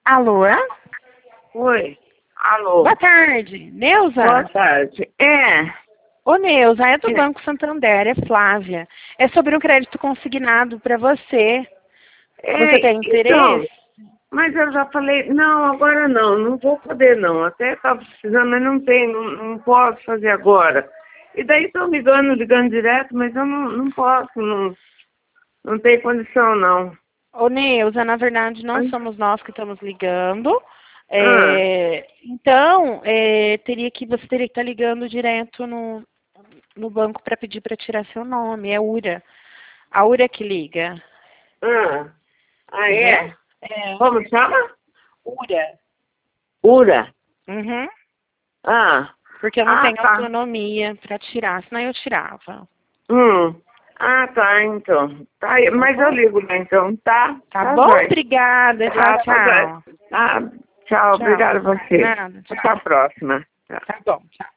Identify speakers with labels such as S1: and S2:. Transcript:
S1: Alô?
S2: Oi. Alô.
S1: Boa tarde. Neuza?
S2: Boa tarde.
S1: Ô, Neuza, é do Banco Santander, é Flávia. É sobre um crédito consignado para você. Você tem
S2: Então,
S1: interesse?
S2: mas eu já falei, não, agora não vou poder não. Até estava precisando, mas não tem, não posso fazer agora. E daí estão ligando direto, mas eu não posso, não tem condição não.
S1: Ô, Neuza, na verdade, não
S2: Ai.
S1: somos nós que estamos ligando.
S2: Ah,
S1: Então, você teria que estar ligando direto no banco para pedir para tirar seu nome. É URA. A URA que liga.
S2: ah, ah,
S1: Entendeu?
S2: é?
S1: É.
S2: Como chama?
S1: URA.
S2: Ura.
S1: Uhum.
S2: Ah,
S1: Porque eu não tenho
S2: tá.
S1: autonomia para tirar, senão eu tirava.
S2: Hum. Ah, tá, então. Tá, aí,
S1: Tá
S2: mas eu
S1: bom?
S2: ligo, né, então. Tá,
S1: Tá
S2: tá
S1: bom?
S2: jóia.
S1: Obrigada. Tchau,
S2: Tá, tá jóia.
S1: tchau.
S2: Tá, tchau,
S1: Tchau.
S2: obrigada a você.
S1: Nada.
S2: Até a
S1: Tchau.
S2: próxima. Tchau.
S1: Tá bom. Tchau.